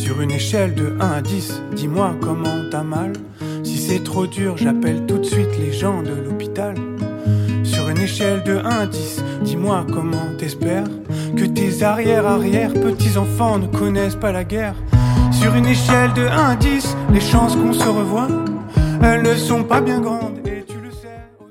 Sur une échelle de 1 à 10, dis-moi comment t'as mal. Si c'est trop dur, j'appelle tout de suite les gens de l'hôpital. Sur une échelle de 1 à 10, dis-moi comment t'espères que tes arrière-petits-enfants ne connaissent pas la guerre. Sur une échelle de 1 à 10, les chances qu'on se revoie, elles ne sont pas bien grandes.